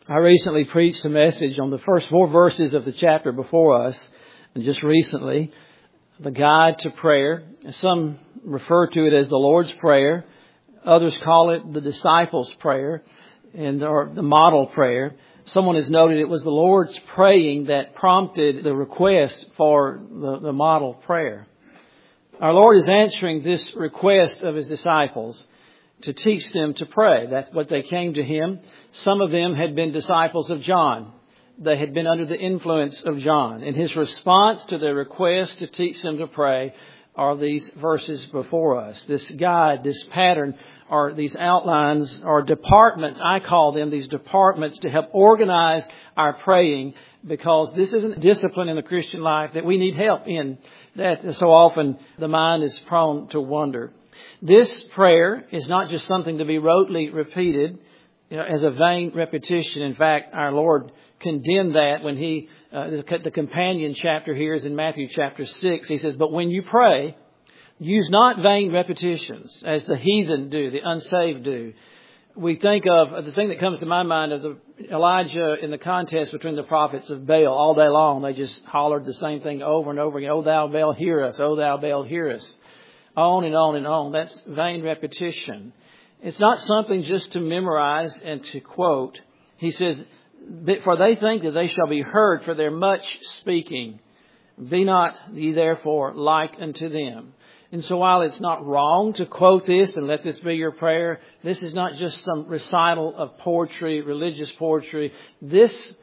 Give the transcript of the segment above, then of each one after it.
I recently preached a message on the first 4 verses of the chapter before us, and just recently, the guide to prayer. Some refer to it as the Lord's Prayer. Others call it the disciples' prayer or the model prayer. Someone has noted it was the Lord's praying that prompted the request for the model prayer. Our Lord is answering this request of His disciples to teach them to pray. That's what they came to Him. Some of them had been disciples of John. They had been under the influence of John. And His response to their request to teach them to pray are these verses before us. This guide, this pattern, or these outlines, or departments, I call them, these departments to help organize our praying, because this isn't a discipline in the Christian life that we need help in, that so often the mind is prone to wander. This prayer is not just something to be rotely repeated, as a vain repetition. In fact, our Lord condemned that when the companion chapter here is in Matthew chapter 6. He says, "But when you pray, use not vain repetitions as the heathen do, the unsaved do." We think of the thing that comes to my mind of Elijah in the contest between the prophets of Baal. All day long, they just hollered the same thing over and over again. "O thou Baal, hear us. O thou Baal, hear us." On and on and on. That's vain repetition. It's not something just to memorize and to quote. He says, "For they think that they shall be heard for their much speaking. Be not ye therefore like unto them." And so while it's not wrong to quote this and let this be your prayer, this is not just some recital of poetry, religious poetry. This,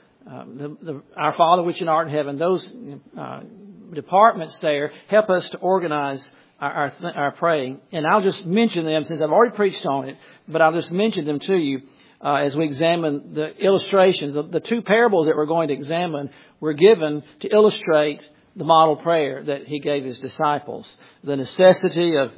Our Father which art in heaven, those departments there help us to organize our praying. And I'll just mention them since I've already preached on it, but I'll just mention them to you as we examine the illustrations. The 2 parables that we're going to examine were given to illustrate the model prayer that He gave His disciples. The necessity of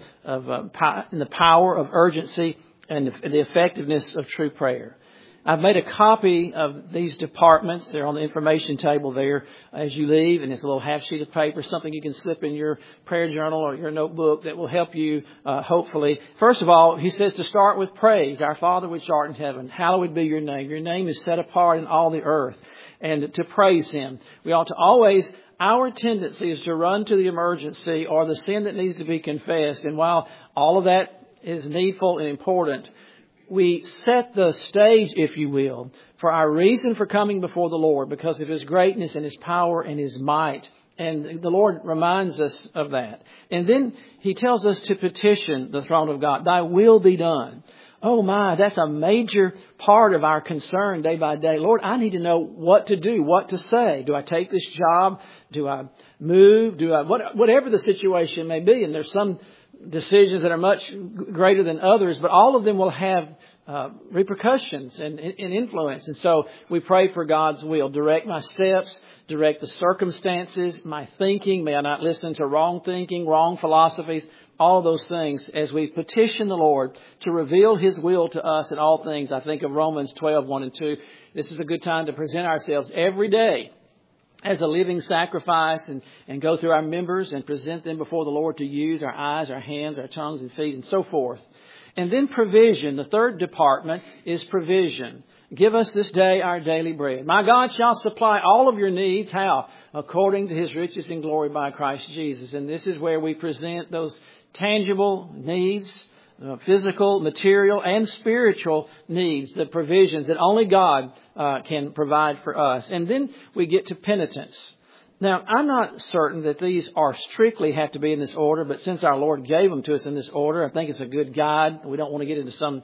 the power of urgency and the effectiveness of true prayer. I've made a copy of these departments. They're on the information table there as you leave, and it's a little half sheet of paper, something you can slip in your prayer journal or your notebook that will help you, hopefully. First of all, He says to start with praise. "Our Father which art in heaven, hallowed be your name." Your name is set apart in all the earth, and to praise Him. We ought to always, our tendency is to run to the emergency or the sin that needs to be confessed. And while all of that is needful and important, we set the stage, if you will, for our reason for coming before the Lord because of His greatness and His power and His might. And the Lord reminds us of that. And then He tells us to petition the throne of God. "Thy will be done." Oh my, that's a major part of our concern day by day. Lord, I need to know what to do, what to say. Do I take this job? Do I move? Whatever the situation may be. And there's some decisions that are much greater than others, but all of them will have repercussions and influence. And so we pray for God's will. Direct my steps, direct the circumstances, my thinking. May I not listen to wrong thinking, wrong philosophies, all those things as we petition the Lord to reveal His will to us in all things. I think of Romans 12:1 and 2. This is a good time to present ourselves every day as a living sacrifice and go through our members and present them before the Lord to use our eyes, our hands, our tongues and feet and so forth. And then provision. The 3rd department is provision. "Give us this day our daily bread. My God shall supply all of your needs." How? "According to His riches in glory by Christ Jesus." And this is where we present those tangible needs, physical, material, and spiritual needs, the provisions that only God can provide for us. And then we get to penitence. Now, I'm not certain that these are strictly have to be in this order, but since our Lord gave them to us in this order, I think it's a good guide. We don't want to get into some,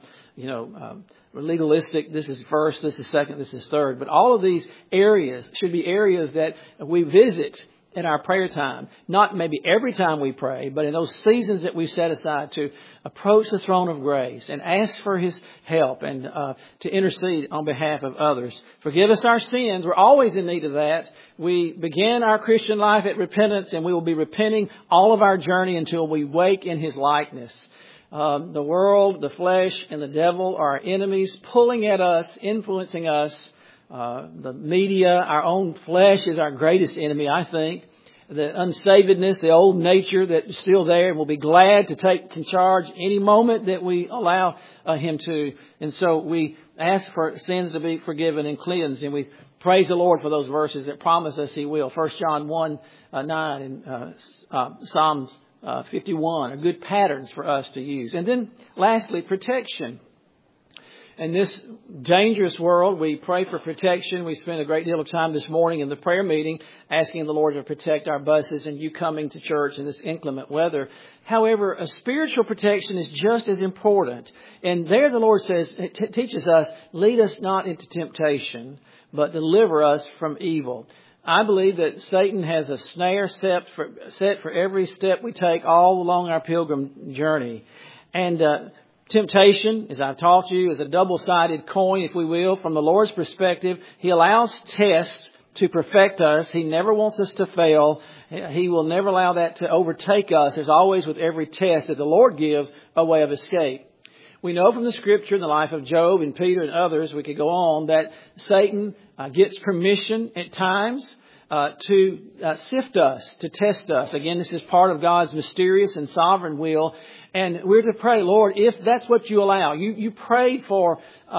legalistic, this is first, this is second, this is third. But all of these areas should be areas that we visit in our prayer time. Not maybe every time we pray, but in those seasons that we set aside to approach the throne of grace and ask for His help and to intercede on behalf of others. Forgive us our sins. We're always in need of that. We begin our Christian life at repentance, and we will be repenting all of our journey until we wake in His likeness. The world, the flesh, and the devil are our enemies, pulling at us, influencing us. The media, our own flesh is our greatest enemy, I think. the unsavedness, the old nature that's still there, and we'll be glad to take charge any moment that we allow Him to. And so we ask for sins to be forgiven and cleansed, and we praise the Lord for those verses that promise us He will. 1 John 1:9 and Psalms 51 are good patterns for us to use. And then lastly, protection. In this dangerous world, we pray for protection. We spent a great deal of time this morning in the prayer meeting asking the Lord to protect our buses and you coming to church in this inclement weather. However, a spiritual protection is just as important. And there the Lord says, teaches us, lead us not into temptation, but deliver us from evil. I believe that Satan has a snare set for every step we take all along our pilgrim journey. And temptation, as I've taught you, is a double-sided coin, if we will. From the Lord's perspective, He allows tests to perfect us. He never wants us to fail. He will never allow that to overtake us. There's always, with every test that the Lord gives, a way of escape. We know from the Scripture, in the life of Job and Peter and others, we could go on, that Satan gets permission at times to sift us, to test us. Again, this is part of God's mysterious and sovereign will. And we're to pray, Lord, if that's what you allow. You prayed for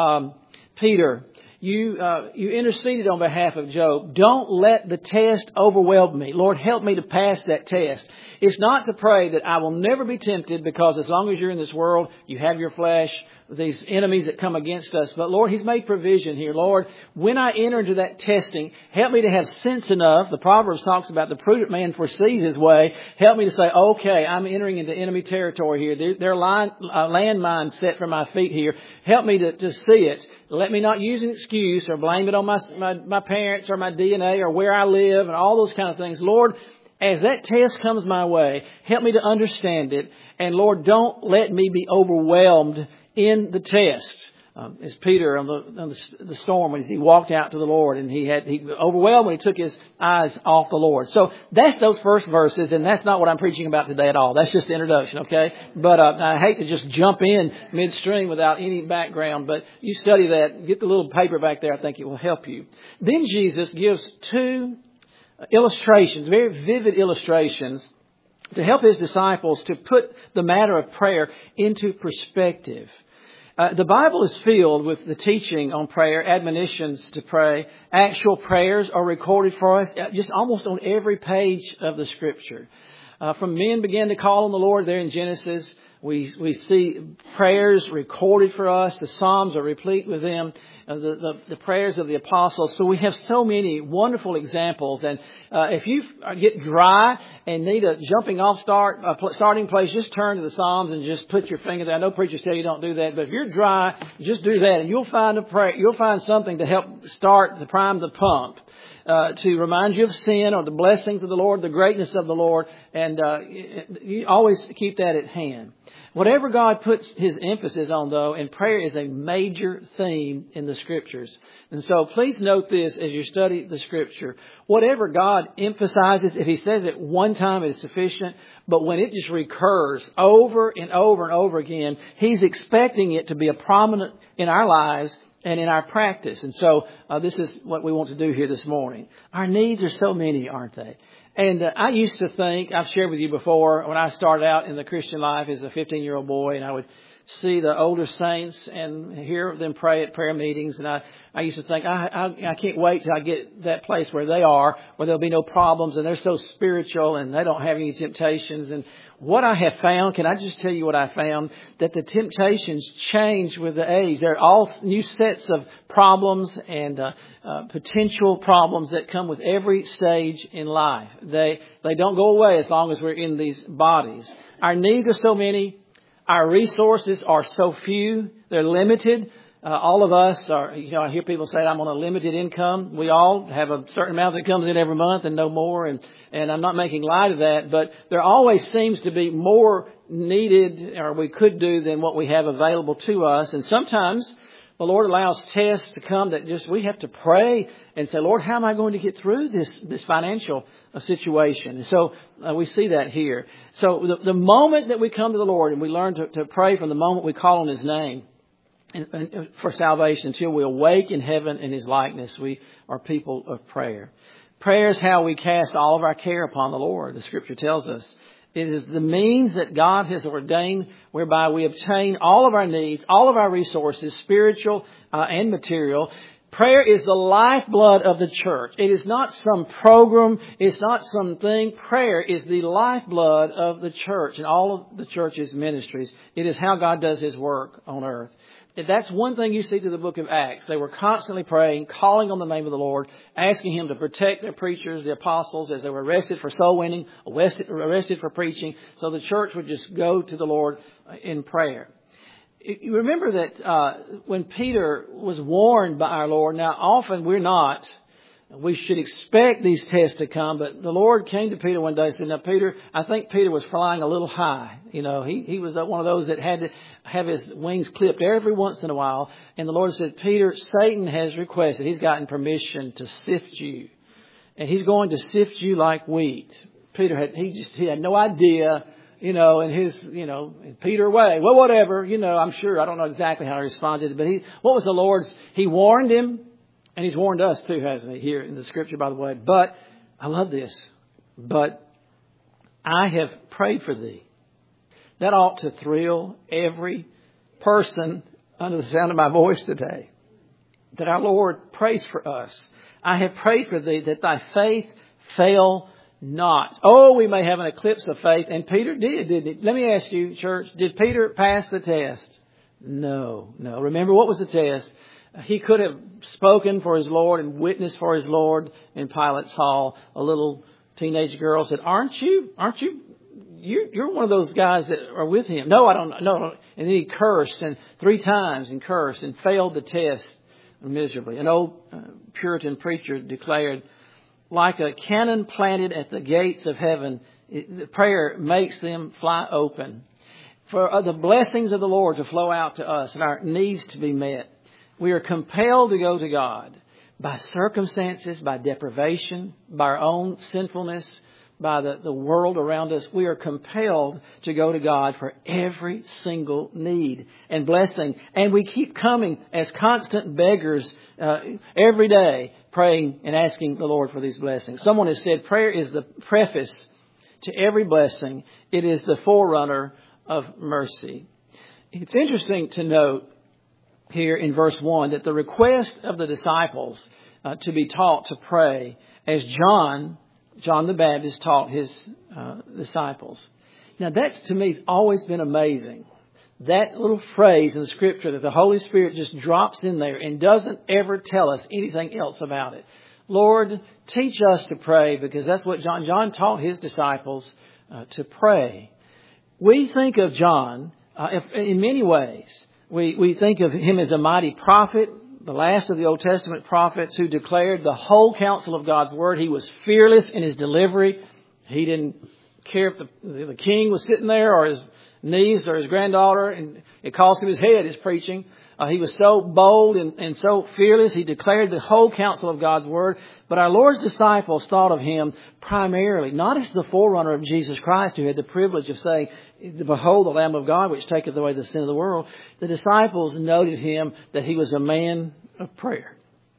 Peter. You interceded on behalf of Job. Don't let the test overwhelm me. Lord, help me to pass that test. It's not to pray that I will never be tempted, because as long as you're in this world, you have your flesh, these enemies that come against us. But Lord, He's made provision here. Lord, when I enter into that testing, help me to have sense enough. The Proverbs talks about the prudent man foresees his way. Help me to say, okay, I'm entering into enemy territory here. There are landmines set for my feet here. Help me to see it. Let me not use an excuse or blame it on my parents or my DNA or where I live and all those kind of things. Lord, as that test comes my way, help me to understand it. And Lord, don't let me be overwhelmed in the test. As Peter on the storm, when he walked out to the Lord, and he overwhelmed when he took his eyes off the Lord. So that's those first verses, and that's not what I'm preaching about today at all. That's just the introduction, okay? But I hate to just jump in midstream without any background, but you study that, get the little paper back there, I think it will help you. Then Jesus gives two illustrations, very vivid illustrations, to help His disciples to put the matter of prayer into perspective. The Bible is filled with the teaching on prayer, admonitions to pray. Actual prayers are recorded for us just almost on every page of the Scripture. From men began to call on the Lord there in Genesis, we see prayers recorded for us. The Psalms are replete with them. The prayers of the apostles. So we have so many wonderful examples. And if you get dry and need a jumping off starting place, just turn to the Psalms and just put your finger there. I know preachers tell you don't do that, but if you're dry, just do that, and you'll find something to help prime the pump. To remind you of sin or the blessings of the Lord, the greatness of the Lord, and you always keep that at hand. Whatever God puts His emphasis on, though, and prayer is a major theme in the Scriptures. And so please note this as you study the Scripture. Whatever God emphasizes, if He says it one time, it is sufficient. But when it just recurs over and over and over again, He's expecting it to be a prominent in our lives and in our practice. And so this is what we want to do here this morning. Our needs are so many, aren't they? And I used to think, I've shared with you before, when I started out in the Christian life as a 15-year-old boy, and I would see the older saints and hear them pray at prayer meetings. And I used to think, I can't wait till I get that place where they are, where there'll be no problems, and they're so spiritual and they don't have any temptations. And what I have found, can I just tell you what I found? That the temptations change with the age. There are all new sets of problems and potential problems that come with every stage in life. They don't go away as long as we're in these bodies. Our needs are so many. Our resources are so few. They're limited. All of us are, I hear people say, I'm on a limited income. We all have a certain amount that comes in every month and no more. And I'm not making light of that, but there always seems to be more needed, or we could do, than what we have available to us. And sometimes the Lord allows tests to come that just we have to pray and say, Lord, how am I going to get through this financial situation? And so we see that here. So the moment that we come to the Lord and we learn to pray from the moment we call on His name for salvation until we awake in heaven in His likeness, we are people of prayer. Prayer is how we cast all of our care upon the Lord, the Scripture tells us. It is the means that God has ordained whereby we obtain all of our needs, all of our resources, spiritual and material. Prayer is the lifeblood of the church. It is not some program. It's not something. Prayer is the lifeblood of the church and all of the church's ministries. It is how God does His work on earth. That's one thing you see through the book of Acts. They were constantly praying, calling on the name of the Lord, asking Him to protect their preachers, the apostles, as they were arrested for soul winning, arrested for preaching. So the church would just go to the Lord in prayer. You remember that when Peter was warned by our Lord, now often we should expect these tests to come, but the Lord came to Peter one day and said, now Peter, I think Peter was flying a little high. He was one of those that had to have his wings clipped every once in a while. And the Lord said, Peter, Satan has requested, he's gotten permission to sift you. And he's going to sift you like wheat. Peter he had no idea, in his, in Peter way. Well, whatever, I'm sure, I don't know exactly how he responded, but what was the Lord's? He warned him. And He's warned us too, hasn't He, here in the Scripture, by the way. But, I love this, but I have prayed for thee. That ought to thrill every person under the sound of my voice today. That our Lord prays for us. I have prayed for thee that thy faith fail not. Oh, we may have an eclipse of faith. And Peter did, didn't he? Let me ask you, church, did Peter pass the test? No. Remember, what was the test? He could have spoken for his Lord and witnessed for his Lord in Pilate's hall. A little teenage girl said, aren't you? You're one of those guys that are with him. No, I don't. No. And then he cursed 3 times and cursed and failed the test miserably. An old Puritan preacher declared, like a cannon planted at the gates of heaven, the prayer makes them fly open. For the blessings of the Lord to flow out to us and our needs to be met. We are compelled to go to God by circumstances, by deprivation, by our own sinfulness, by the world around us. We are compelled to go to God for every single need and blessing. And we keep coming as constant beggars every day, praying and asking the Lord for these blessings. Someone has said prayer is the preface to every blessing. It is the forerunner of mercy. It's interesting to note here in verse 1 that the request of the disciples to be taught to pray as John the Baptist taught his disciples. Now that to me has always been amazing. That little phrase in the Scripture that the Holy Spirit just drops in there and doesn't ever tell us anything else about it. Lord, teach us to pray, because that's what John taught his disciples to pray. We think of John in many ways. We think of him as a mighty prophet, the last of the Old Testament prophets who declared the whole counsel of God's Word. He was fearless in his delivery. He didn't care if the king was sitting there or his niece or his granddaughter, and it cost him his head, his preaching. He was so bold and so fearless. He declared the whole counsel of God's Word. But our Lord's disciples thought of him primarily, not as the forerunner of Jesus Christ, who had the privilege of saying, behold the Lamb of God, which taketh away the sin of the world. The disciples noted him that he was a man of prayer.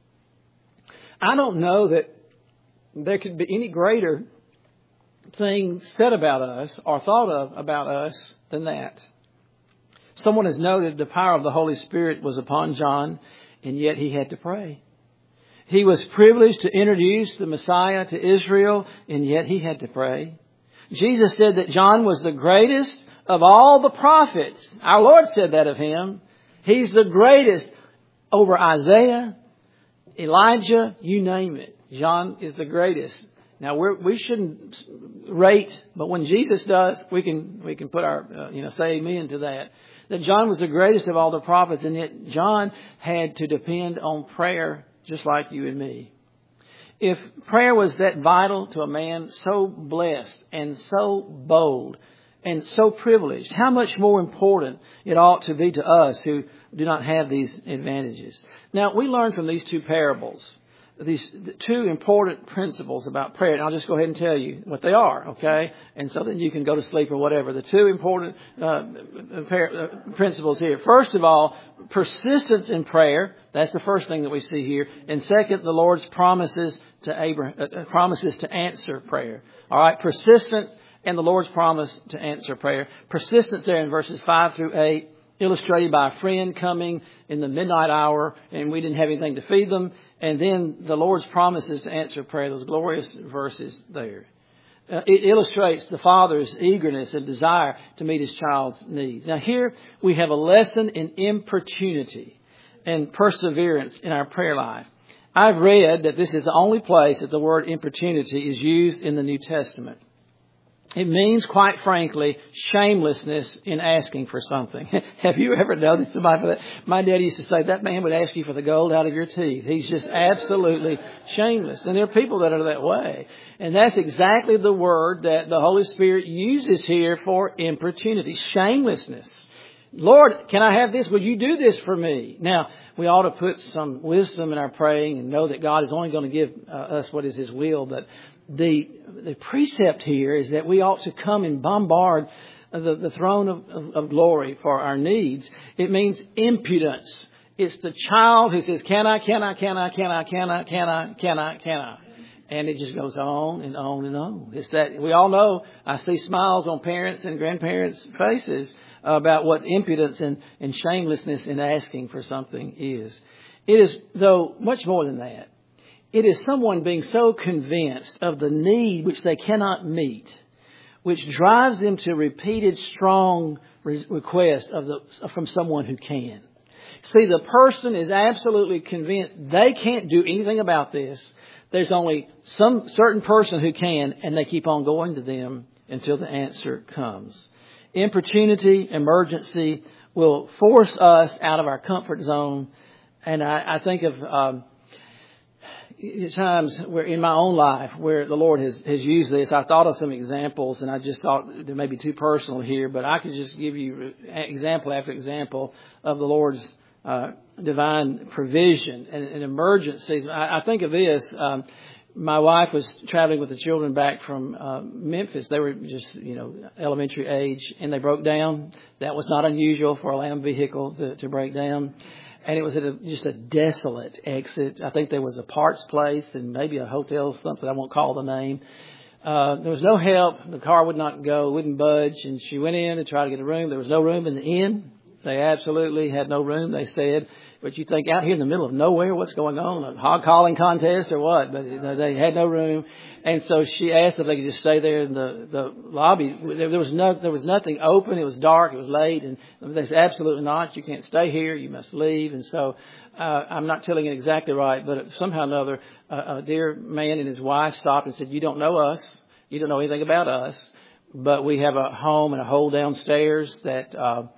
I don't know that there could be any greater thing said about us or thought of about us than that. Someone has noted the power of the Holy Spirit was upon John, and yet he had to pray. He was privileged to introduce the Messiah to Israel, and yet he had to pray. Jesus said that John was the greatest of all the prophets. Our Lord said that of him. He's the greatest over Isaiah, Elijah, you name it. John is the greatest. Now we shouldn't rate, but when Jesus does, we can put our say amen to that. That John was the greatest of all the prophets, and yet John had to depend on prayer just like you and me. If prayer was that vital to a man so blessed and so bold and so privileged, how much more important it ought to be to us who do not have these advantages. Now, we learn from these two parables these two important principles about prayer. And I'll just go ahead and tell you what they are, okay? And so then you can go to sleep or whatever. The two important principles here. First of all, persistence in prayer. That's the first thing that we see here. And second, the Lord's promises to answer prayer. All right, persistence and the Lord's promise to answer prayer. Persistence there in verses 5 through 8. Illustrated by a friend coming in the midnight hour and we didn't have anything to feed them. And then the Lord's promises to answer prayer, those glorious verses there. It illustrates the Father's eagerness and desire to meet His child's needs. Now here we have a lesson in importunity and perseverance in our prayer life. I've read that this is the only place that the word importunity is used in the New Testament. It means, quite frankly, shamelessness in asking for something. Have you ever noticed somebody for that? My dad used to say, that man would ask you for the gold out of your teeth. He's just absolutely shameless. And there are people that are that way. And that's exactly the word that the Holy Spirit uses here for importunity, shamelessness. Lord, can I have this? Will you do this for me? Now, we ought to put some wisdom in our praying and know that God is only going to give us what is His will. But the precept here is that we ought to come and bombard the throne of glory for our needs. It means impudence. It's the child who says, can I? And it just goes on and on and on. It's that we all know, I see smiles on parents and grandparents' faces about what impudence and shamelessness in asking for something is. It is, though, much more than that. It is someone being so convinced of the need which they cannot meet, which drives them to repeated strong requests from someone who can. See, the person is absolutely convinced they can't do anything about this. There's only some certain person who can, and they keep on going to them until the answer comes. Importunity, emergency will force us out of our comfort zone. And I think of times where in my own life where the Lord has used this. I thought of some examples, and I just thought they may be too personal here, but I could just give you example after example of the Lord's divine provision and emergencies. I think of this. My wife was traveling with the children back from Memphis. They were just, elementary age, and they broke down. That was not unusual for a Lamb vehicle to break down. And it was at just a desolate exit. I think there was a parts place and maybe a hotel, something I won't call the name. There was no help. The car would not go, wouldn't budge. And she went in to try to get a room. There was no room in the inn. They absolutely had no room, they said. But you think out here in the middle of nowhere, what's going on? A hog calling contest or what? But they had no room. And so she asked if they could just stay there in the lobby. There was nothing open. It was dark. It was late. And they said, absolutely not. You can't stay here. You must leave. And so I'm not telling it exactly right, but somehow or another, a dear man and his wife stopped and said, you don't know us. You don't know anything about us. But we have a home and a hole downstairs that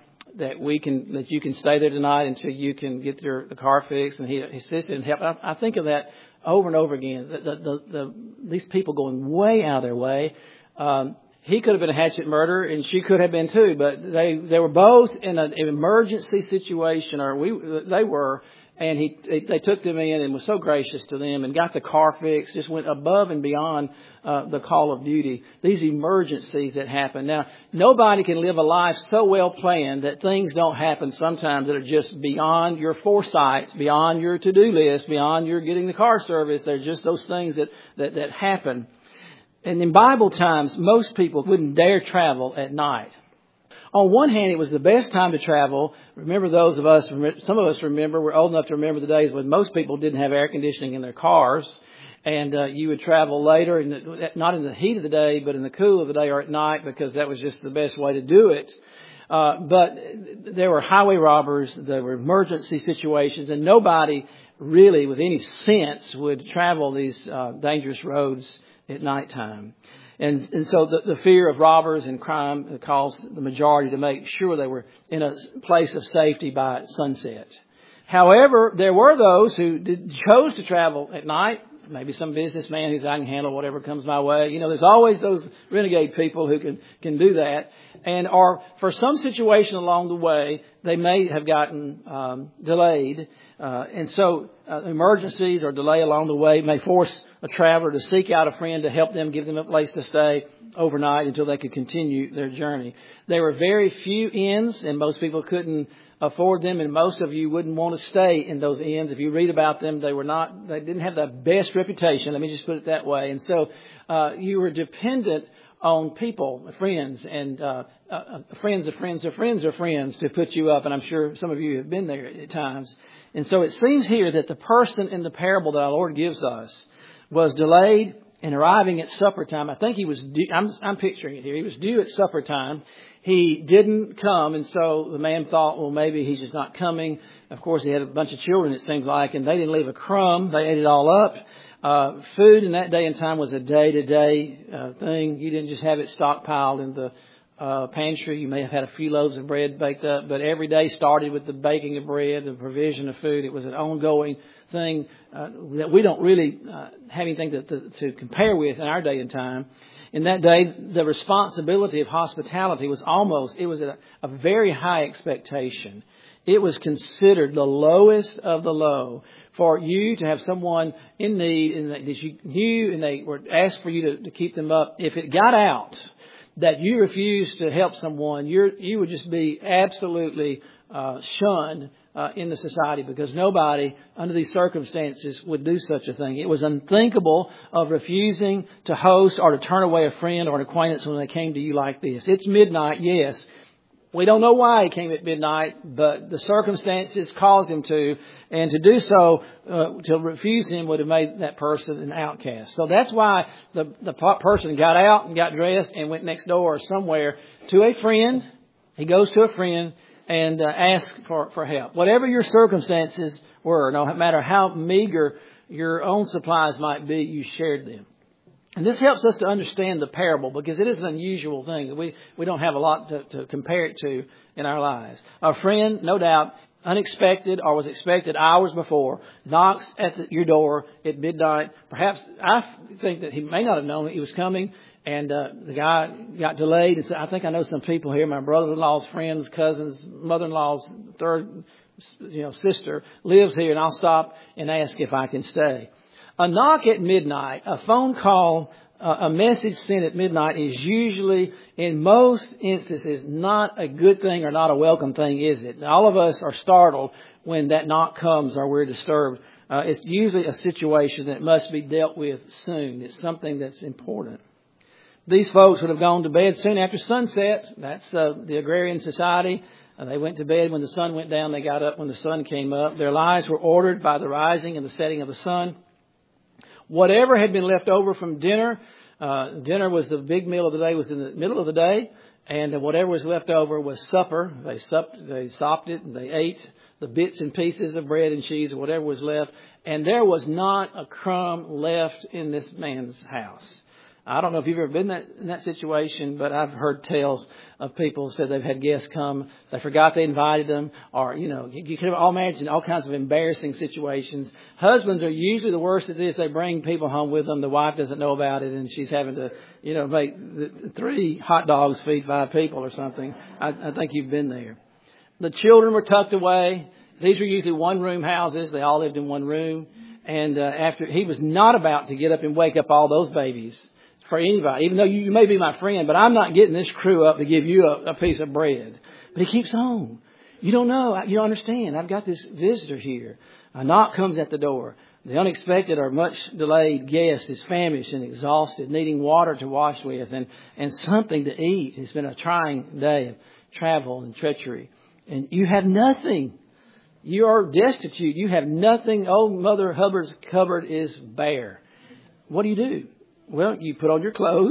you can stay there tonight until you can get the car fixed. And he assisted and helped. I think of that over and over again. These people going way out of their way. He could have been a hatchet murderer, and she could have been too. But they were both in an emergency situation, they were. And they took them in and was so gracious to them and got the car fixed, just went above and beyond the call of duty. These emergencies that happen. Now, nobody can live a life so well planned that things don't happen sometimes that are just beyond your foresight, beyond your to-do list, beyond your getting the car service. They're just those things that happen. And in Bible times, most people wouldn't dare travel at night. On one hand, it was the best time to travel. Remember some of us remember, we're old enough to remember the days when most people didn't have air conditioning in their cars. And you would travel later, not in the heat of the day, but in the cool of the day or at night, because that was just the best way to do it. But there were highway robbers, there were emergency situations, and nobody really with any sense would travel these dangerous roads at nighttime. And so the fear of robbers and crime caused the majority to make sure they were in a place of safety by sunset. However, there were those who chose to travel at night. maybe some businessman who's I can handle whatever comes my way. You know, there's always those renegade people who can do that. And or for some situation along the way, they may have gotten delayed. And so emergencies or delay along the way may force a traveler to seek out a friend to help them, give them a place to stay overnight until they could continue their journey. There were very few inns, and most people couldn't afford them, and most of you wouldn't want to stay in those inns. If you read about them, they didn't have the best reputation. Let me just put it that way. And so you were dependent on people, friends, and friends of friends of friends of friends to put you up. And I'm sure some of you have been there at times. And so it seems here that the person in the parable that our Lord gives us was delayed in arriving at supper time. I think he was due, I'm picturing it here. He was due at supper time. He didn't come, and so the man thought, well, maybe he's just not coming. Of course, he had a bunch of children, it seems like, and they didn't leave a crumb. They ate it all up. Food in that day and time was a day-to-day thing. You didn't just have it stockpiled in the pantry. You may have had a few loaves of bread baked up, but every day started with the baking of bread, the provision of food. It was an ongoing thing that we don't really have anything to compare with in our day and time. In that day, the responsibility of hospitality was a very high expectation. It was considered the lowest of the low for you to have someone in need and that you knew and they were asked for you to keep them up. If it got out that you refused to help someone, you would just be absolutely shunned in the society, because nobody under these circumstances would do such a thing. It was unthinkable of refusing to host or to turn away a friend or an acquaintance when they came to you like this. It's midnight, yes. We don't know why he came at midnight, but the circumstances caused him to. And to do so, to refuse him would have made that person an outcast. So that's why the person got out and got dressed and went next door or somewhere to a friend. He goes to a friend and asks for help. Whatever your circumstances were, no matter how meager your own supplies might be, you shared them. And this helps us to understand the parable, because it is an unusual thing. We don't have a lot to compare it to in our lives. A friend, no doubt, unexpected or was expected hours before, knocks at your door at midnight. Perhaps I think that he may not have known that he was coming, and the guy got delayed. And said, I think I know some people here, my brother-in-law's friends, cousins, mother-in-law's third sister lives here, and I'll stop and ask if I can stay. A knock at midnight, a phone call, a message sent at midnight is usually, in most instances, not a good thing or not a welcome thing, is it? All of us are startled when that knock comes or we're disturbed. It's usually a situation that must be dealt with soon. It's something that's important. These folks would have gone to bed soon after sunset. That's the agrarian society. They went to bed when the sun went down. They got up when the sun came up. Their lives were ordered by the rising and the setting of the sun. Whatever had been left over from dinner, dinner was the big meal of the day, was in the middle of the day, and whatever was left over was supper. They stopped it, and they ate the bits and pieces of bread and cheese or whatever was left, and there was not a crumb left in this man's house. I don't know if you've ever been in that situation, but I've heard tales of people who said they've had guests come, they forgot they invited them, or, you can all imagine all kinds of embarrassing situations. Husbands are usually the worst at this. They bring people home with them. The wife doesn't know about it, and she's having to, make 3 hot dogs feed 5 people or something. I think you've been there. The children were tucked away. These were usually one-room houses. They all lived in one room. And after he was not about to get up and wake up all those babies for anybody, even though you may be my friend, but I'm not getting this crew up to give you a piece of bread. But he keeps on. You don't know. You don't understand. I've got this visitor here. A knock comes at the door. The unexpected or much delayed guest is famished and exhausted, needing water to wash with and something to eat. It's been a trying day of travel and treachery. And you have nothing. You are destitute. You have nothing. Old Mother Hubbard's cupboard is bare. What do? Well, you put on your clothes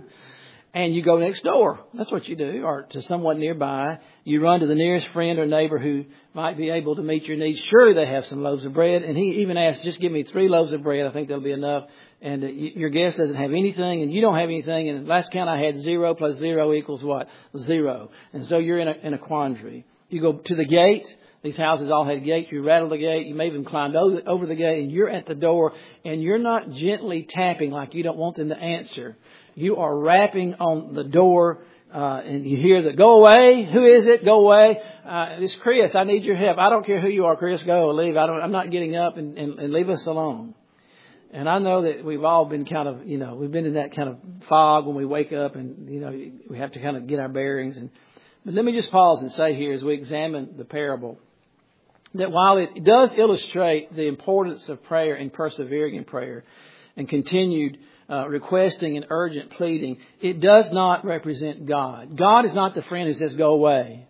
and you go next door. That's what you do. Or to someone nearby. You run to the nearest friend or neighbor who might be able to meet your needs. Surely they have some loaves of bread. And he even asked, just give me 3 loaves of bread. I think that'll be enough. And your guest doesn't have anything and you don't have anything. And last count I had 0 plus 0 equals what? 0. And so you're in a quandary. You go to the gate. These houses all had gates. You rattle the gate. You may even climb over the gate, and you're at the door, and you're not gently tapping like you don't want them to answer. You are rapping on the door, and you hear the, "Go away. Who is it? Go away. It's Chris. I need your help. I don't care who you are, Chris. Go, leave. I'm not getting up, and leave us alone." And I know that we've all been kind of, we've been in that kind of fog when we wake up, and, we have to kind of get our bearings. But let me just pause and say here as we examine the parable that while it does illustrate the importance of prayer and persevering in prayer and continued requesting and urgent pleading, it does not represent God. God is not the friend who says, "Go away."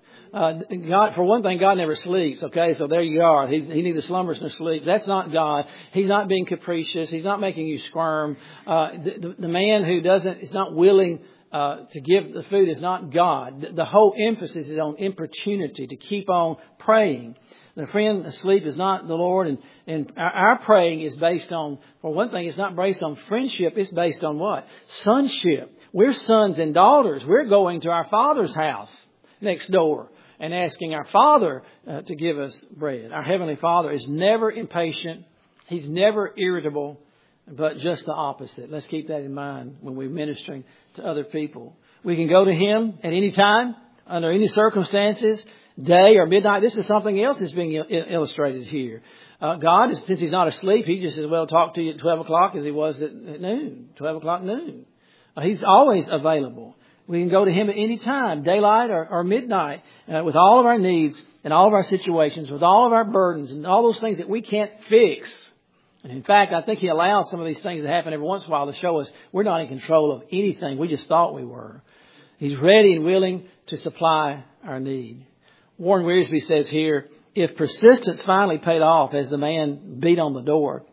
God, for one thing, God never sleeps. Okay, so there you are. He neither slumbers nor sleeps. That's not God. He's not being capricious. He's not making you squirm. The man who is not willing to give the food is not God. The whole emphasis is on importunity, to keep on praying. The friend asleep is not the Lord, and our praying is based on, for one thing, it's not based on friendship. It's based on what? Sonship. We're sons and daughters. We're going to our Father's house next door and asking our Father to give us bread. Our Heavenly Father is never impatient. He's never irritable, but just the opposite. Let's keep that in mind when we're ministering to other people. We can go to Him at any time, under any circumstances, day or midnight. This is something else that's being illustrated here. God, since He's not asleep, He just as well talk to you at 12 o'clock as He was at noon, 12 o'clock noon. He's always available. We can go to Him at any time, daylight or midnight, with all of our needs and all of our situations, with all of our burdens and all those things that we can't fix. And in fact, I think He allows some of these things to happen every once in a while to show us we're not in control of anything. We just thought we were. He's ready and willing to supply our need. Warren Wiersbe says here, if persistence finally paid off as the man beat on the door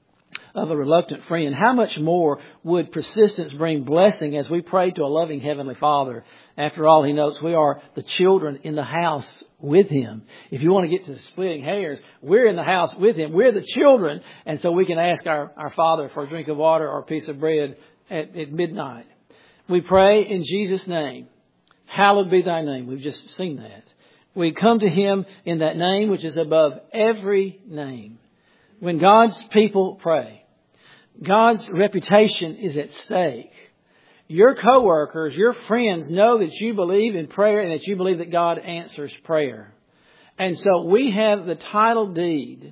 of a reluctant friend, how much more would persistence bring blessing as we pray to a loving Heavenly Father? After all, He knows we are the children in the house with Him. If you want to get to splitting hairs, we're in the house with Him. We're the children. And so we can ask our Father for a drink of water or a piece of bread at midnight. We pray in Jesus' name. Hallowed be Thy name. We've just seen that. We come to Him in that name which is above every name. When God's people pray, God's reputation is at stake. Your coworkers, your friends know that you believe in prayer and that you believe that God answers prayer. And so we have the title deed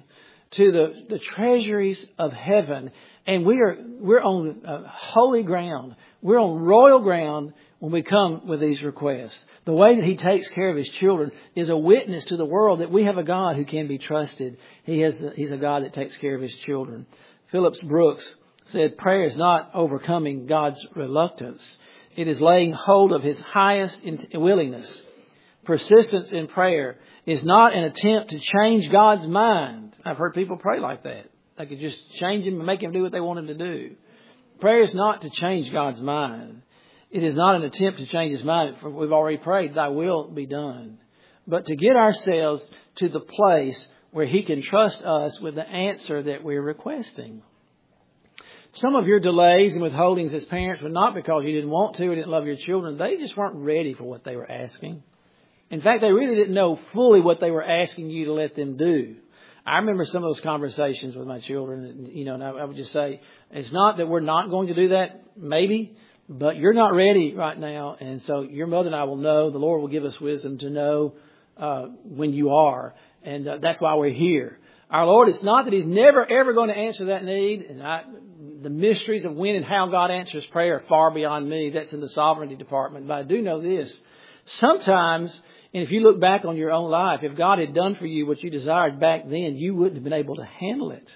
to the treasuries of heaven, and we're on holy ground. We're on royal ground when we come with these requests. The way that He takes care of His children is a witness to the world that we have a God who can be trusted. He's a God that takes care of His children. Phillips Brooks said, prayer is not overcoming God's reluctance. It is laying hold of His highest willingness. Persistence in prayer is not an attempt to change God's mind. I've heard people pray like that. They could just change Him and make Him do what they want Him to do. Prayer is not to change God's mind. It is not an attempt to change His mind. For we've already prayed, Thy will be done. But to get ourselves to the place where He can trust us with the answer that we're requesting. Some of your delays and withholdings as parents were not because you didn't want to or didn't love your children. They just weren't ready for what they were asking. In fact, they really didn't know fully what they were asking you to let them do. I remember some of those conversations with my children, and I would just say, it's not that we're not going to do that, maybe, but you're not ready right now. And so your mother and I will know, the Lord will give us wisdom to know when you are. And that's why we're here. Our Lord, it's not that He's never, ever going to answer that need. And the mysteries of when and how God answers prayer are far beyond me. That's in the sovereignty department. But I do know this. Sometimes, and if you look back on your own life, if God had done for you what you desired back then, you wouldn't have been able to handle it.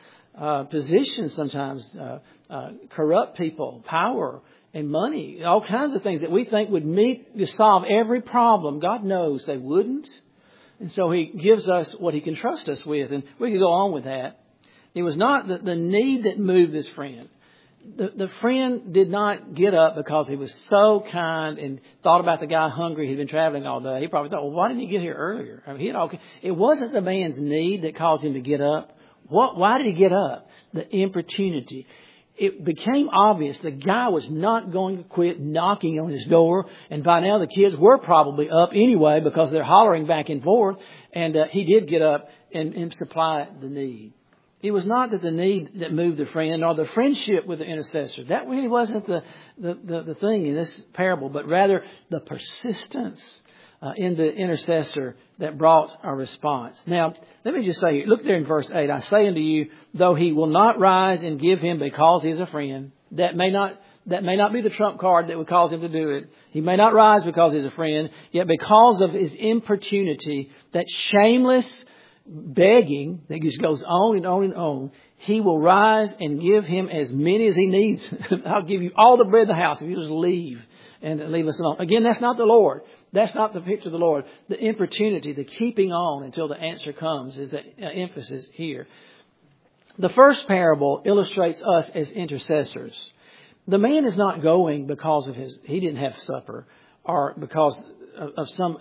Positions sometimes corrupt people, power and money, all kinds of things that we think would meet to solve every problem. God knows they wouldn't. And so He gives us what He can trust us with. And we can go on with that. It was not the need that moved this friend. The friend did not get up because he was so kind and thought about the guy hungry who'd been traveling all day. He probably thought, well, why didn't he get here earlier? I mean, it wasn't the man's need that caused him to get up. Why did he get up? The importunity. it became obvious the guy was not going to quit knocking on his door. And by now the kids were probably up anyway because they're hollering back and forth. And he did get up and supply the need. It was not that the need that moved the friend or the friendship with the intercessor. That really wasn't the thing in this parable, but rather the persistence in the intercessor that brought a response. Now, let me just say, look there in verse 8. I say unto you, though he will not rise and give him because he is a friend, that may not be the trump card that would cause him to do it. He may not rise because he's a friend, yet because of his importunity, that shameless begging that just goes on and on and on, he will rise and give him as many as he needs. I'll give you all the bread in the house if you just leave and leave us alone. Again, that's not the Lord. That's not the picture of the Lord. The importunity, the keeping on until the answer comes is the emphasis here. The first illustrates us as intercessors. The man is not going because of he didn't have supper or because of some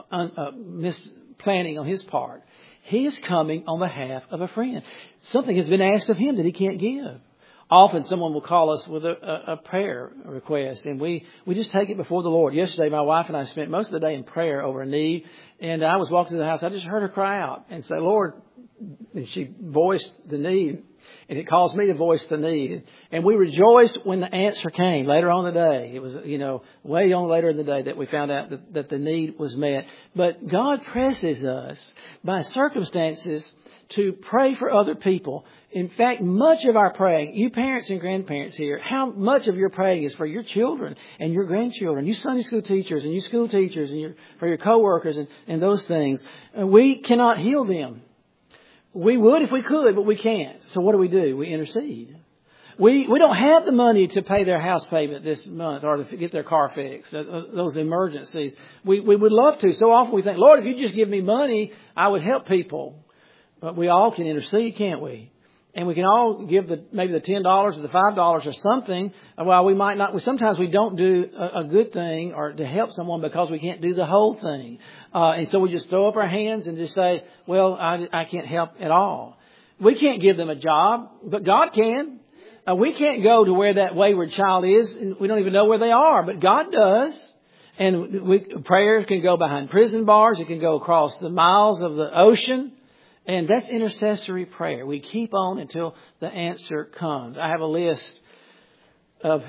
misplanning on his part. He is coming on behalf of a friend. Something has been asked of him that he can't give. Often someone will call us with a prayer request, and we just take it before the Lord. Yesterday, my wife and I spent most of the day in prayer over a need, and I was walking to the house. I just heard her cry out and say, Lord, and she voiced the need, and it caused me to voice the need. And we rejoiced when the answer came later on in the day. It was, way on later in the day that we found out that the need was met. But God presses us by circumstances to pray for other people. In fact, much of our praying, you parents and grandparents here, how much of your praying is for your children and your grandchildren, you Sunday school teachers and you school teachers and for your coworkers and those things. We cannot heal them. We would if we could, but we can't. So what do? We intercede. We don't have the money to pay their house payment this month or to get their car fixed, those emergencies. We would love to. So often we think, Lord, if you just give me money, I would help people. But we all can intercede, can't we? And we can all give maybe the $10 or the $5 or something. While we might not, sometimes we don't do a good thing or to help someone because we can't do the whole thing. And so we just throw up our hands and just say, well, I can't help at all. We can't give them a job, but God can. We can't go to where that wayward child is, and we don't even know where they are, but God does. And prayer can go behind prison bars. It can go across the miles of the ocean. And that's intercessory prayer. We keep on until the answer comes. I have a list of,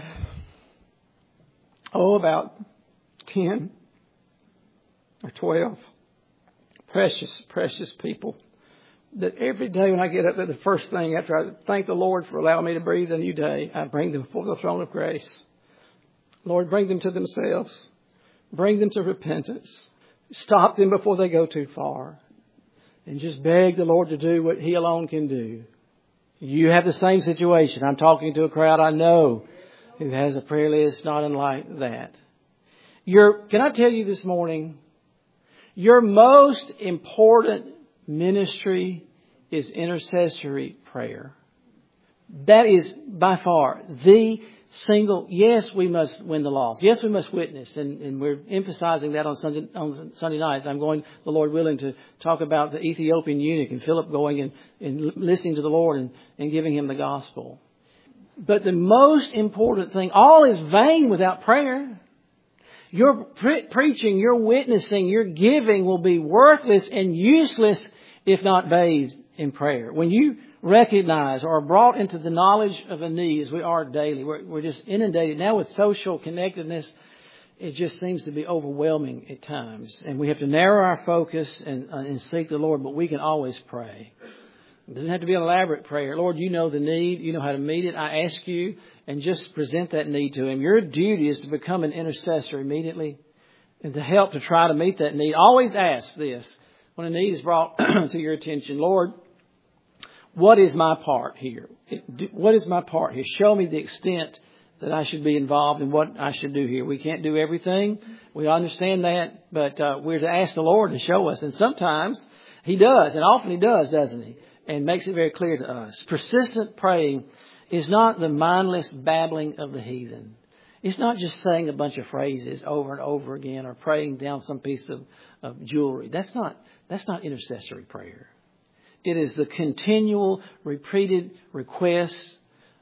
about 10 or 12 precious people that every day when I get up, the first thing after I thank the Lord for allowing me to breathe a new day, I bring them before the throne of grace. Lord, bring them to themselves. Bring them to repentance. Stop them before they go too far. And just beg the Lord to do what He alone can do. You have the same situation. I'm talking to a crowd I know who has a prayer list not unlike that. Can I tell you this morning, your most important ministry is intercessory prayer. That is by far the single. Yes, we must win the lost. Yes, we must witness, and we're emphasizing that on Sunday nights. I'm going, the Lord willing, to talk about the Ethiopian eunuch and Philip going and listening to the Lord and giving him the gospel. But the most important thing, all is vain without prayer. Your preaching, your witnessing, your giving will be worthless and useless if not bathed in prayer. When you recognize or are brought into the knowledge of a need, as we are daily, we're just inundated now with social connectedness. It just seems to be overwhelming at times. And we have to narrow our focus and seek the Lord, but we can always pray. It doesn't have to be an elaborate prayer. Lord, you know the need. You know how to meet it. I ask you, and just present that need to Him. Your duty is to become an intercessor immediately and to help to try to meet that need. Always ask this when a need is brought to your attention. Lord, what is my part here? What is my part here? Show me the extent that I should be involved in what I should do here. We can't do everything. We understand that, but we're to ask the Lord to show us. And sometimes He does, and often He does, doesn't He? And makes it very clear to us. Persistent praying is not the mindless babbling of the heathen. It's not just saying a bunch of phrases over and over again or praying down some piece of jewelry. That's not intercessory prayer. It is the continual, repeated requests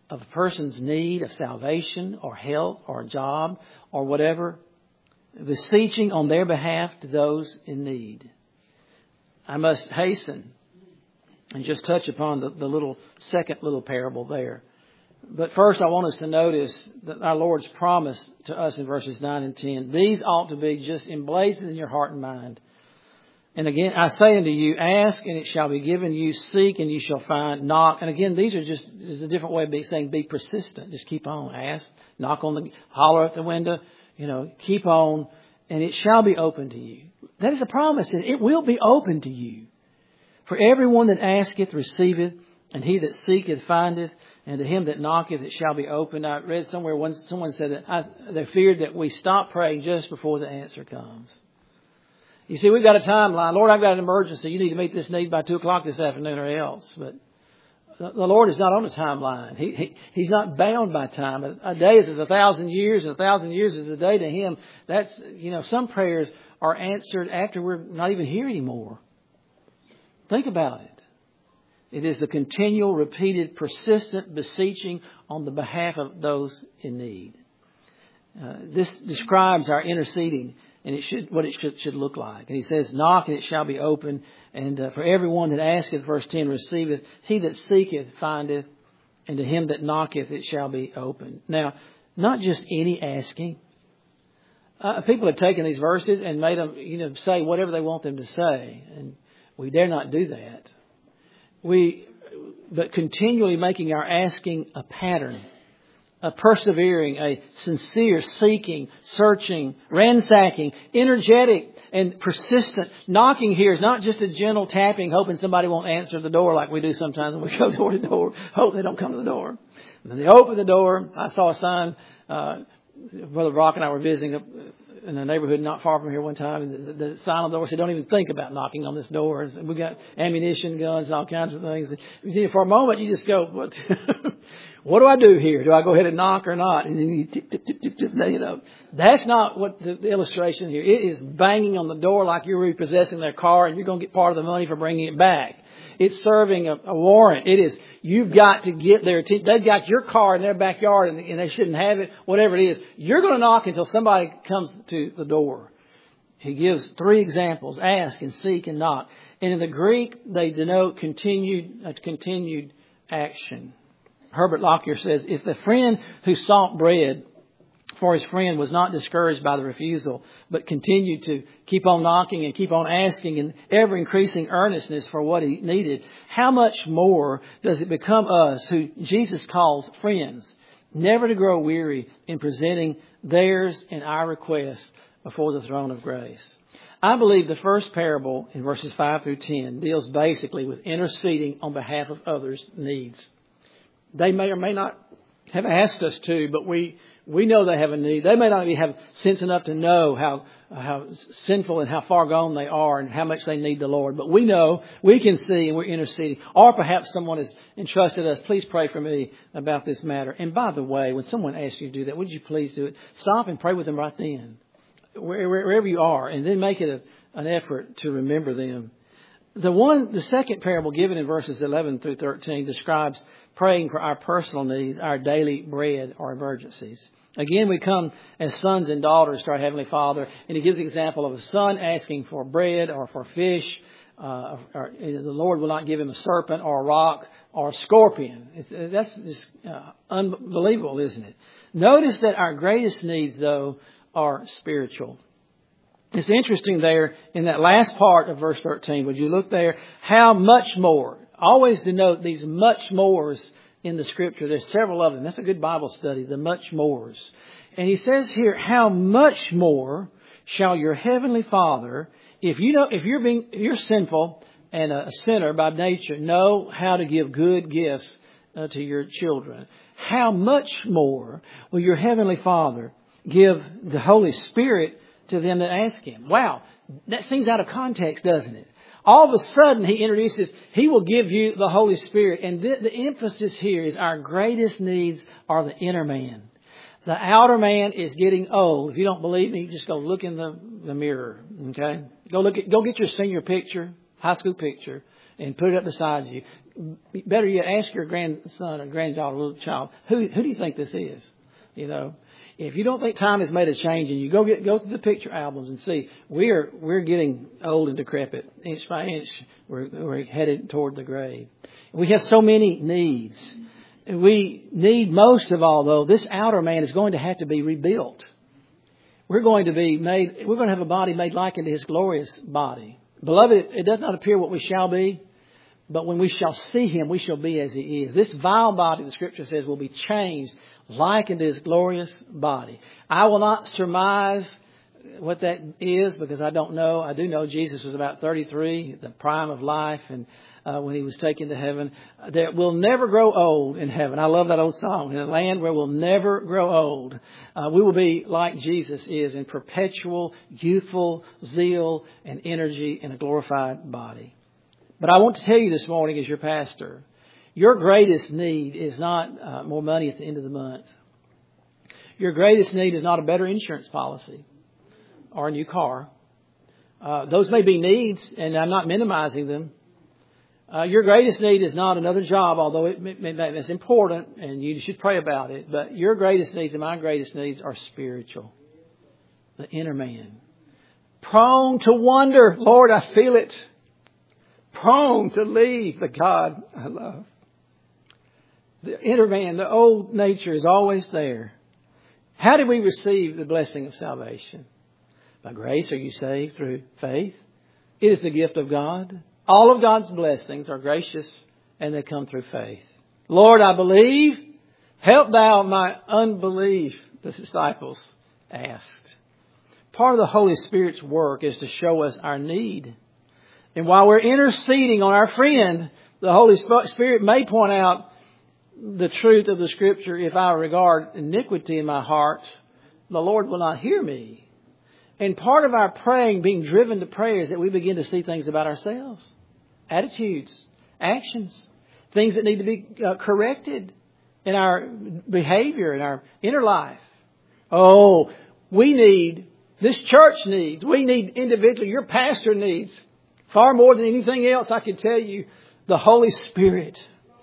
of a person's need of salvation or health or a job or whatever, beseeching on their behalf to those in need. I must hasten and just touch upon the second little parable there. But first I want us to notice that our Lord's promise to us in verses 9 and 10. These ought to be just emblazoned in your heart and mind. And again, I say unto you, ask and it shall be given you, seek and you shall find, knock. And again, these are just a different way of saying be persistent. Just keep on. Ask, knock on holler at the window, keep on, and it shall be open to you. That is a promise, and it will be open to you. For everyone that asketh receiveth, and he that seeketh findeth, and to him that knocketh it shall be opened. I read somewhere someone said that they feared that we stop praying just before the answer comes. You see, we've got a timeline. Lord, I've got an emergency. You need to meet this need by 2 o'clock this afternoon or else. But the Lord is not on a timeline. He's not bound by time. A day is 1,000 years, and 1,000 years is a day to Him. That's, some prayers are answered after we're not even here anymore. Think about it. It is the continual, repeated, persistent beseeching on the behalf of those in need. This describes our interceding and what it should look like. And he says, knock and it shall be open. And for everyone that asketh, verse 10, receiveth. He that seeketh findeth. And to him that knocketh it shall be open. Now, not just any asking. People have taken these verses and made them, say whatever they want them to say. And we dare not do that. But continually making our asking a pattern, a persevering, a sincere seeking, searching, ransacking, energetic and persistent. Knocking here is not just a gentle tapping, hoping somebody won't answer the door like we do sometimes when we go door to door, hope they don't come to the door. And then they open the door. I saw a sign, Brother Brock and I were visiting in a neighborhood not far from here one time, and the sign on the door said, don't even think about knocking on this door. And we got ammunition, guns, and all kinds of things. And for a moment, you just go, what do I do here? Do I go ahead and knock or not? And then you tip, tip, tip, tip, tip, That's not what the illustration here. It is banging on the door like you're repossessing their car and you're going to get part of the money for bringing it back. It's serving a warrant. It is, you've got to get their attention. They've got your car in their backyard and they shouldn't have it, whatever it is. You're going to knock until somebody comes to the door. He gives 3 examples, ask and seek and knock. And in the Greek, they denote continued action. Herbert Lockyer says, if the friend who sought bread for his friend was not discouraged by the refusal, but continued to keep on knocking and keep on asking in ever increasing earnestness for what he needed, how much more does it become us who Jesus calls friends, never to grow weary in presenting theirs and our requests before the throne of grace? I believe the first parable in verses 5 through 10 deals basically with interceding on behalf of others' needs. They may or may not have asked us to, but we know they have a need. They may not even have sense enough to know how sinful and how far gone they are and how much they need the Lord. But we know, we can see, and we're interceding. Or perhaps someone has entrusted us, please pray for me about this matter. And by the way, when someone asks you to do that, would you please do it? Stop and pray with them right then, wherever you are, and then make it an effort to remember them. The second parable given in verses 11 through 13 describes praying for our personal needs, our daily bread or emergencies. Again, we come as sons and daughters to our Heavenly Father, and He gives the example of a son asking for bread or for fish. Or the Lord will not give him a serpent or a rock or a scorpion. That's just unbelievable, isn't it? Notice that our greatest needs, though, are spiritual. It's interesting there in that last part of verse 13. Would you look there? How much more? Always denote these much mores in the Scripture. There's several of them. That's a good Bible study, the much mores. And he says here, how much more shall your Heavenly Father, if you're sinful and a sinner by nature, know how to give good gifts to your children, how much more will your Heavenly Father give the Holy Spirit to them that ask Him? Wow, that seems out of context, doesn't it? All of a sudden, He introduces, He will give you the Holy Spirit. And the emphasis here is our greatest needs are the inner man. The outer man is getting old. If you don't believe me, just go look in the mirror. Okay? Go get your senior picture, high school picture, and put it up beside you. better yet, ask your grandson or granddaughter, little child, who do you think this is? You know, if you don't think time has made a change, and you go through the picture albums and see, we're getting old and decrepit, inch by inch. We're headed toward the grave. We have so many needs. And we need most of all, though, this outer man is going to have to be rebuilt. We're going to have a body made like unto His glorious body. Beloved, it does not appear what we shall be, but when we shall see Him, we shall be as He is. This vile body, the Scripture says, will be changed like unto His glorious body. I will not surmise what that is because I don't know. I do know Jesus was about 33, the prime of life, and when He was taken to heaven. That we'll never grow old in heaven. I love that old song. In a land where we'll never grow old. We will be like Jesus is in perpetual, youthful zeal and energy in a glorified body. But I want to tell you this morning as your pastor, your greatest need is not more money at the end of the month. Your greatest need is not a better insurance policy or a new car. Those may be needs, and I'm not minimizing them. Your greatest need is not another job, although it's important and you should pray about it. But your greatest needs and my greatest needs are spiritual. The inner man. Prone to wonder. Lord, I feel it. Prone to leave the God I love. The inner man, the old nature is always there. How did we receive the blessing of salvation? By grace are you saved through faith. It is the gift of God. All of God's blessings are gracious and they come through faith. Lord, I believe. Help thou my unbelief, the disciples asked. Part of the Holy Spirit's work is to show us our need. And while we're interceding on our friend, the Holy Spirit may point out the truth of the Scripture. If I regard iniquity in my heart, the Lord will not hear me. And part of our praying, being driven to prayer, is that we begin to see things about ourselves. Attitudes, actions, things that need to be corrected in our behavior, in our inner life. Oh, this church needs, we need individually, your pastor needs, far more than anything else I can tell you, the Holy Spirit.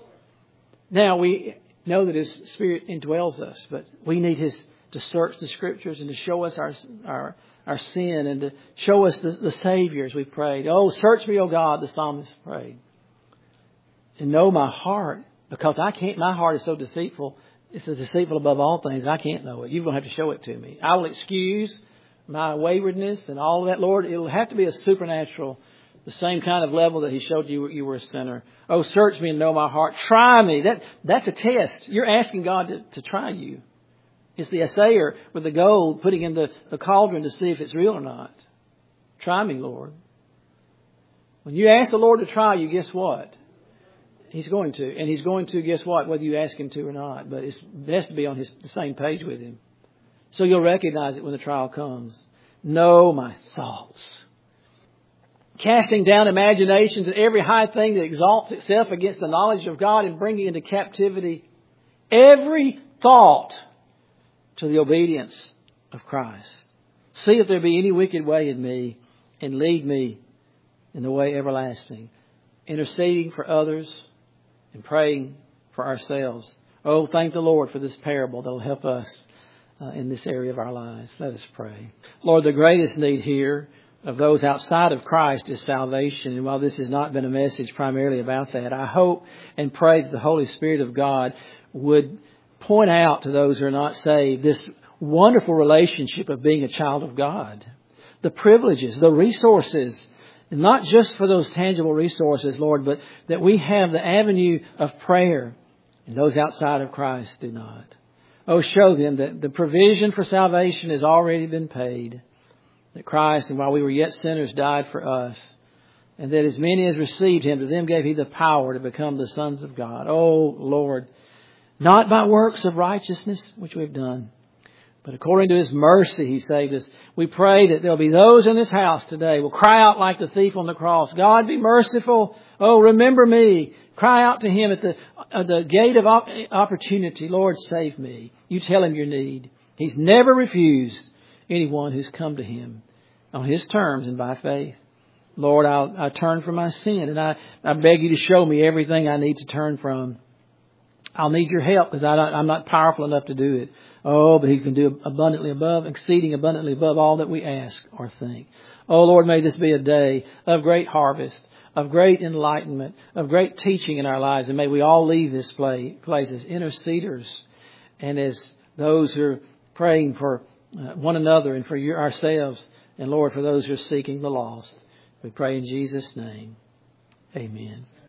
Now we know that His Spirit indwells us, but we need to search the Scriptures and to show us our sin and to show us the Savior as we prayed. Oh, search me, O God, the psalmist prayed. And know my heart, because my heart is so deceitful. It's deceitful above all things. I can't know it. You're going to have to show it to me. I will excuse my waywardness and all of that, Lord. It will have to be a supernatural, the same kind of level that He showed you were a sinner. Oh, search me and know my heart. Try me. That's a test. You're asking God to try you. It's the assayer with the gold putting in the cauldron to see if it's real or not. Try me, Lord. When you ask the Lord to try you, guess what? He's going to. And He's going to, guess what? Whether you ask Him to or not. But it's best to be on the same page with Him. So you'll recognize it when the trial comes. Know my thoughts. Casting down imaginations and every high thing that exalts itself against the knowledge of God and bringing into captivity every thought to the obedience of Christ. See if there be any wicked way in me and lead me in the way everlasting. Interceding for others and praying for ourselves. Oh, thank the Lord for this parable that will help us in this area of our lives. Let us pray. Lord, the greatest need here of those outside of Christ is salvation. And while this has not been a message primarily about that, I hope and pray that the Holy Spirit of God would point out to those who are not saved this wonderful relationship of being a child of God. The privileges, the resources, and not just for those tangible resources, Lord, but that we have the avenue of prayer, and those outside of Christ do not. Oh, show them that the provision for salvation has already been paid, that Christ, and while we were yet sinners, died for us, and that as many as received Him, to them gave He the power to become the sons of God. Oh, Lord, not by works of righteousness, which we've done, but according to His mercy, He saved us. We pray that there'll be those in this house today will cry out like the thief on the cross. God, be merciful. Oh, remember me. Cry out to Him at the gate of opportunity. Lord, save me. You tell Him your need. He's never refused anyone who's come to Him on His terms and by faith. Lord, I turn from my sin, and I beg you to show me everything I need to turn from. I'll need your help because I'm not powerful enough to do it. Oh, but He can do abundantly above, exceeding abundantly above all that we ask or think. Oh, Lord, may this be a day of great harvest, of great enlightenment, of great teaching in our lives. And may we all leave this place as interceders and as those who are praying for one another and for ourselves. And Lord, for those who are seeking the lost. We pray in Jesus' name. Amen.